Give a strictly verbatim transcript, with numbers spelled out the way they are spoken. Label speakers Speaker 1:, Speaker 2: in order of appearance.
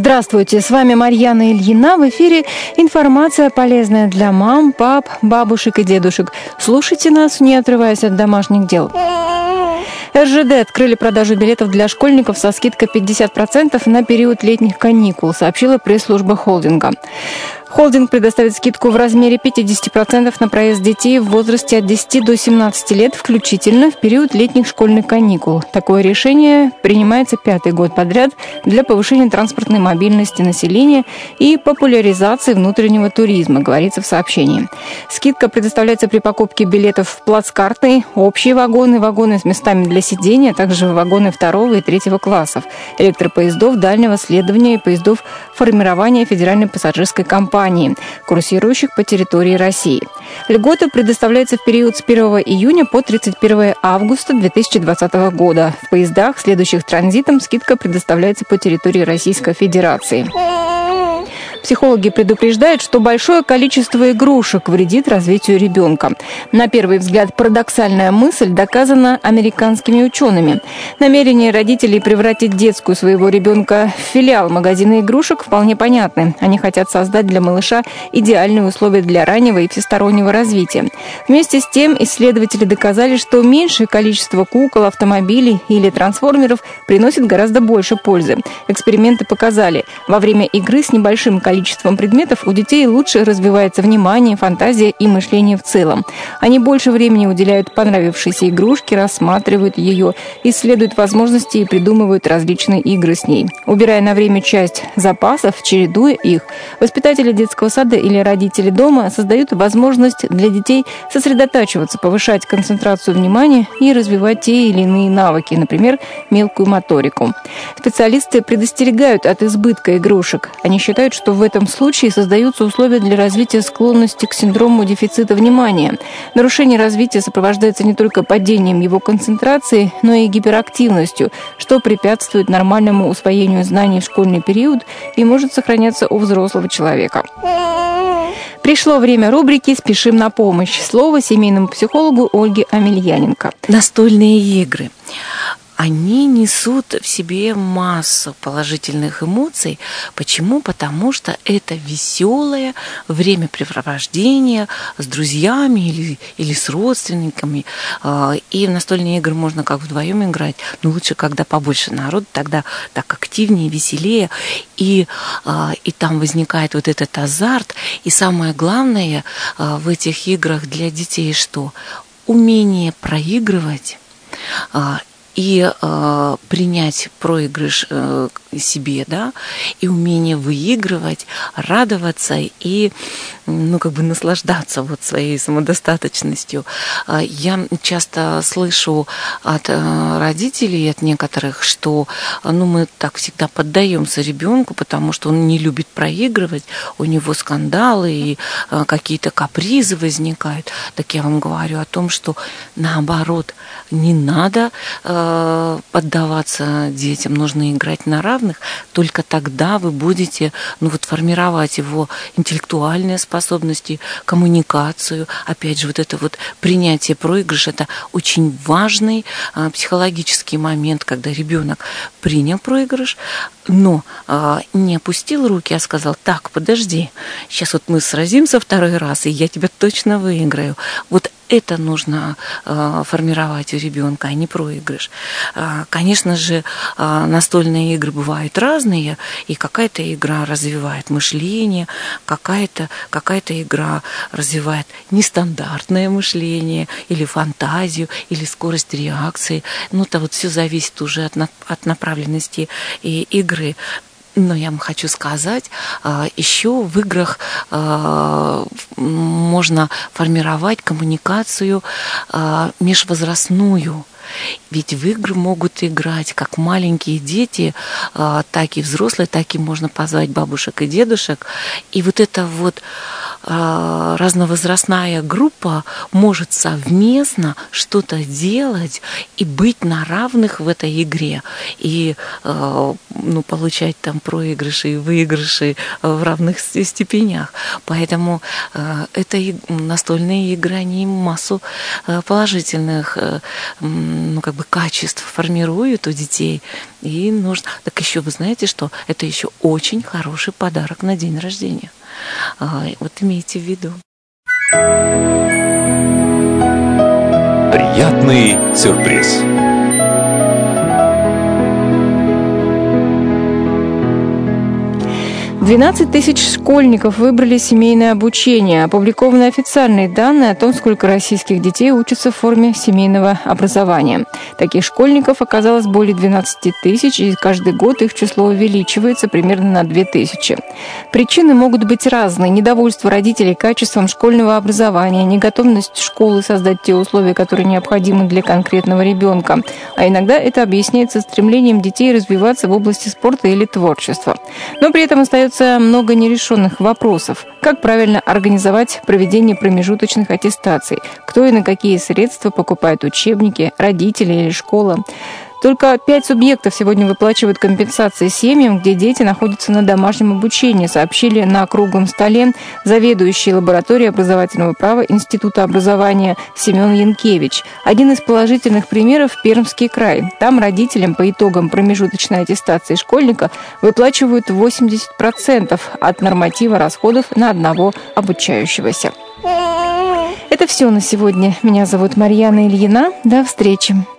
Speaker 1: Здравствуйте, с вами Марьяна Ильина. В эфире информация полезная для мам, пап, бабушек и дедушек. Слушайте нас, не отрываясь от домашних дел. эр жэ дэ открыли продажу билетов для школьников со скидкой пятьдесят процентов на период летних каникул, сообщила пресс-служба холдинга. Холдинг предоставит скидку в размере пятьдесят процентов на проезд детей в возрасте от десяти до семнадцати лет включительно в период летних школьных каникул. Такое решение принимается пятый год подряд для повышения транспортной мобильности населения и популяризации внутреннего туризма, говорится в сообщении. Скидка предоставляется при покупке билетов в плацкарты, общие вагоны, вагоны с местами для сидения, а также вагоны второго и третьего классов, электропоездов дальнего следования и поездов формирования федеральной пассажирской компании, курсирующих по территории России. Льгота предоставляется в период с первого июня по тридцать первого августа две тысячи двадцатого года. В поездах, следующих транзитом, скидка предоставляется по территории Российской Федерации. Психологи предупреждают, что большое количество игрушек вредит развитию ребенка. На первый взгляд парадоксальная мысль доказана американскими учеными. Намерение родителей превратить детскую своего ребенка в филиал магазина игрушек вполне понятны. Они хотят создать для малыша идеальные условия для раннего и всестороннего развития. Вместе с тем исследователи доказали, что меньшее количество кукол, автомобилей или трансформеров приносит гораздо больше пользы. Эксперименты показали, во время игры с небольшим количеством количеством предметов у детей лучше развивается внимание, фантазия и мышление в целом. Они больше времени уделяют понравившейся игрушке, рассматривают ее, исследуют возможности и придумывают различные игры с ней. Убирая на время часть запасов, чередуя их, воспитатели детского сада или родители дома создают возможность для детей сосредотачиваться, повышать концентрацию внимания и развивать те или иные навыки, например, мелкую моторику. Специалисты предостерегают от избытка игрушек. Они считают, что в В этом случае создаются условия для развития склонности к синдрому дефицита внимания. Нарушение развития сопровождается не только падением его концентрации, но и гиперактивностью, что препятствует нормальному усвоению знаний в школьный период и может сохраняться у взрослого человека. Пришло время рубрики «Спешим на помощь». Слово семейному психологу Ольге Амельяненко.
Speaker 2: Настольные игры. Они несут в себе массу положительных эмоций. Почему? Потому что это веселое времяпрепровождение с друзьями или, или с родственниками. И в настольные игры можно как вдвоем играть, но лучше, когда побольше народу, тогда так активнее, веселее. И, и там возникает вот этот азарт. И самое главное в этих играх для детей что? Умение проигрывать и э, принять проигрыш э, себе, да, и умение выигрывать, радоваться и, ну, как бы наслаждаться вот своей самодостаточностью. Я часто слышу от родителей, от некоторых, что, ну, мы так всегда поддаемся ребенку, потому что он не любит проигрывать, у него скандалы и какие-то капризы возникают. Так я вам говорю о том, что наоборот, не надо поддаваться детям, нужно играть на равных, только тогда вы будете, ну, вот, формировать его интеллектуальные способности, коммуникацию, опять же, вот это вот принятие проигрыша, это очень важный а, психологический момент, когда ребенок принял проигрыш, но а, не опустил руки, а сказал: так, подожди, сейчас вот мы сразимся второй раз, и я тебя точно выиграю. Вот это нужно э, формировать у ребенка, а не проигрыш. Э, конечно же, э, настольные игры бывают разные, и какая-то игра развивает мышление, какая-то, какая-то игра развивает нестандартное мышление, или фантазию, или скорость реакции. Ну, это вот все зависит уже от, от направленности и игры. Но я вам хочу сказать, еще в играх можно формировать коммуникацию межвозрастную. Ведь в игры могут играть как маленькие дети, так и взрослые, так и можно позвать бабушек и дедушек. И вот это вот разновозрастная группа может совместно что-то делать и быть на равных в этой игре. И ну, получать там проигрыши и выигрыши в равных степенях. Поэтому эта настольная игра, они массу положительных ну, как бы качеств формирует у детей. И нужно... Так еще вы знаете, что это еще очень хороший подарок на день рождения. Вот имейте в виду.
Speaker 3: Приятный сюрприз.
Speaker 1: двенадцать тысяч школьников выбрали семейное обучение. Опубликованы официальные данные о том, сколько российских детей учатся в форме семейного образования. Таких школьников оказалось более двенадцать тысяч, и каждый год их число увеличивается примерно на две тысячи. Причины могут быть разные. Недовольство родителей качеством школьного образования, неготовность школы создать те условия, которые необходимы для конкретного ребенка. А иногда это объясняется стремлением детей развиваться в области спорта или творчества. Но при этом остается много нерешенных вопросов. Как правильно организовать проведение промежуточных аттестаций? Кто и на какие средства покупает учебники, родители или школа? Только пять субъектов сегодня выплачивают компенсации семьям, где дети находятся на домашнем обучении, сообщили на круглом столе заведующий лабораторией образовательного права Института образования Семен Янкевич. Один из положительных примеров – Пермский край. Там родителям по итогам промежуточной аттестации школьника выплачивают восемьдесят процентов от норматива расходов на одного обучающегося. Это все на сегодня. Меня зовут Марьяна Ильина. До встречи.